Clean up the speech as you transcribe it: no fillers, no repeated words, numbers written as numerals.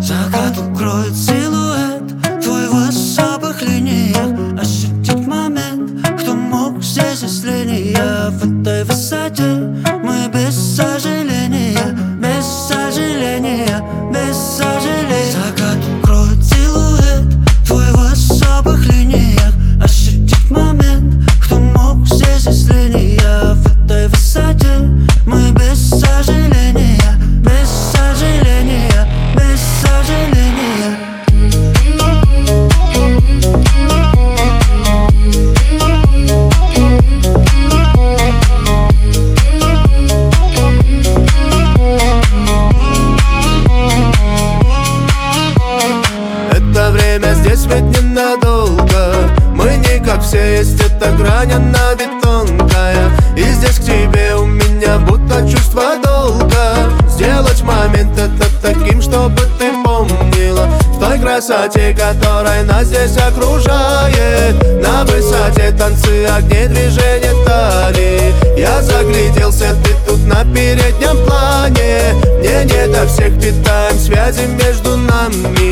Закат укроет силуэт твой в особых линиях. Ощутить момент, кто мог здесь, если не я. В этой высоте мы без сожаления, без сожаления, без сожаления. Закат укроет силуэт твой в особых линиях. Ощутить момент, кто мог здесь, если не я. В этой высоте мы без сожаления, без сожаления, без сожаления. Это время здесь ведь ненадолго. Мы не как все, есть эта грань, она ведь тонкая. И здесь к тебе у меня будто чувство долга. Сделать момент это таким, чтобы ты помнила в той красоте, которая нас здесь окружает. На высоте танцы, огни, движения талии. Я загляделся, ты тут на переднем плане. Мне не до всех, питаем связи между нами.